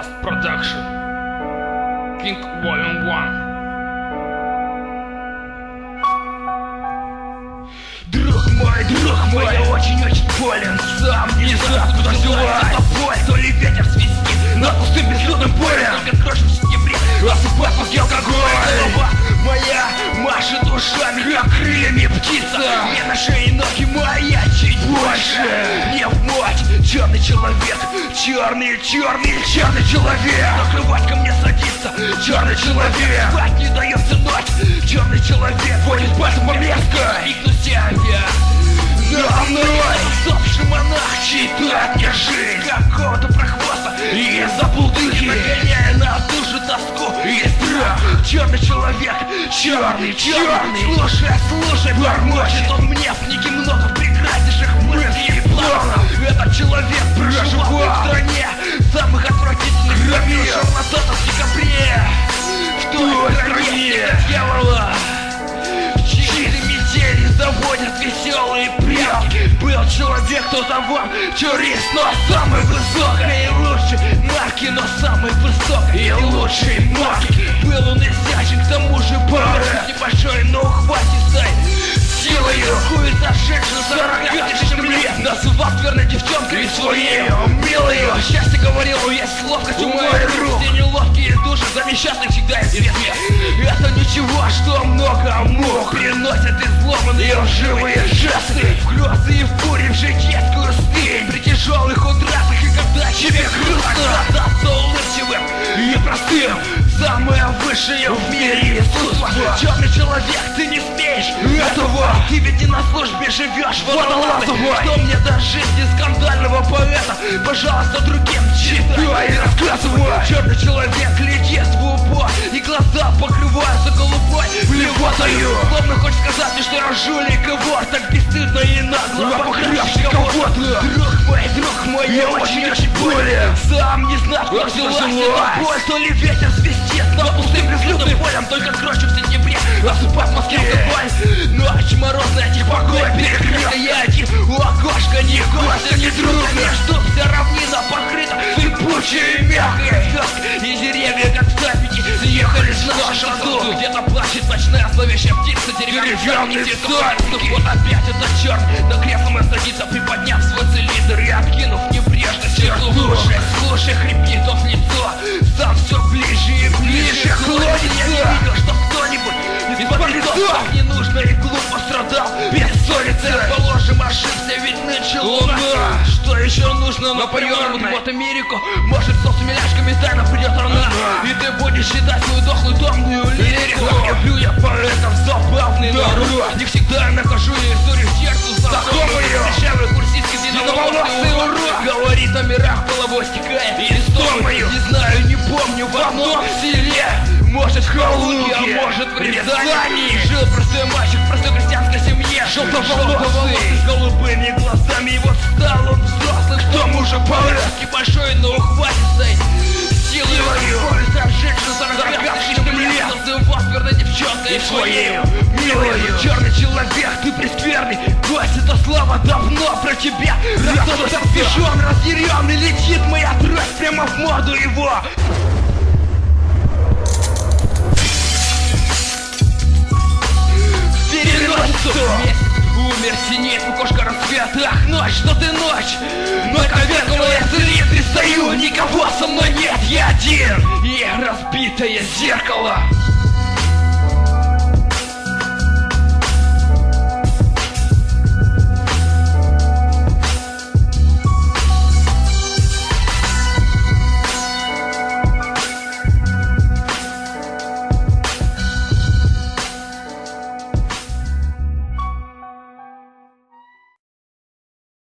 Blast Production. King Volume 1. Друг мой, я очень-очень болен. Сам не знаю, откуда взялась эта боль. То ли ветер свистит над пустым безлюдным полем, только дрожь в сентябре осыпает мозги алкоголь. Голова моя машет ушами, как крыльями птица. Мне на шее ноги моя чуть больше. Не вновь черный человек, черный человек. На кровать ко мне садится черный человек. Спать не дается ночь, черный человек водит пальцем по мерзко. Игну себя на мной усопший монах читает мне жизнь какого-то прохвоста и забулдыхи, нагоняя на душу тоску и страх. Черный человек, черный. Слушай, бормочет он мне в книге много прекраснейших мыслей и планов. Этот человек проживал в стране самых отвратительных громил шарлатанов в декабре. В той стране дьявола заводят веселые прятки. Был человек, кто-то вам турист, но самый высокий и лучший марки, но самый высокий и лучший марки. Был он изящен, к тому же парень небольшой, но ухватистой силою. Хуй зашедший 40 тысячным лет называл верной девчонкой своею милою. Счастье говорил, есть ловкость у моих рук. Все неловкие души за несчастных всегда есть свет. Это ничего, что много мук приносят изломанные лживые жесты в грозы и в буре, в житейскую стынь. При тяжелых утратах и когда тебе грустно остаться улыбчивым и простым. Самое высшее в мире искусство. Черный человек, ты не смеешь этого. Ты ведь не на службе живешь водолазовой. Что мне до жизни скандального поэта? Пожалуйста, другим читай и рассказывай. Черный человек глядит в упор, и глаза покрываются голубой блевотою. Словно хочешь сказать мне, что я жулик и вор, так бесстыдно и нагло похрявший кого-то. Друг мой, я очень-очень болен. Сам не знаю, кто взялась эта боль. То ли ветер свистит над пустым безлюдным полем, только дрожью в сентябре осыпает мозги алкоголь. Ночь морозная, тихо покой перекрыта. Я один у окошка, ни гостя, ни друга. Между вся равнина покрыта сыпучей и мягкой сказкой. И деревья, как сапики, съехались в нашу шосу. Где-то плачет ночная зловещая птица, деревянный цветок. Вот опять этот черный на кресло мое садится, приподняв свой цилиндр и откинув небрежно стекло. Слушай, хрипит он в лицо, сам все ближе и ближе ходит. Я не видел, чтоб кто-нибудь из-под лицов не нужно и глупо страдал бессонницы. Положим, ошибся, ведь нынче луна. Что еще нужно? Напоем вот Америку. Может, с миляшками тайно придет рана, и ты будешь считать свою дохлую томную лирику. Люблю я поэтов забавный народ. Не всегда нахожу я историю сердцу знакомую. Дешевый курсистский длинноволосый урод говорит о мирах головой стекая и истомою. Не знаю, не помню, в одном селе, может в Калуге, а может в Рязани, жил простой мальчик в простой крестьянской семье. Желтоволосый с голубыми глазами, и вот стал он взрослый, к тому же по-русски большой, но ухватистой силою. Зажегший 45 лет, называл верной девчонкой своей милою. Черный человек, ты прескверный гость, это слава давно про тебя. Раздался спешен, разъярен, и летит моя трость прямо в морду его. Умер, синеет кукушка рассвет. Ах, ночь, что ты ночь. На коверкала я цилиндре стою. Никого со мной нет, я один. И разбитое зеркало.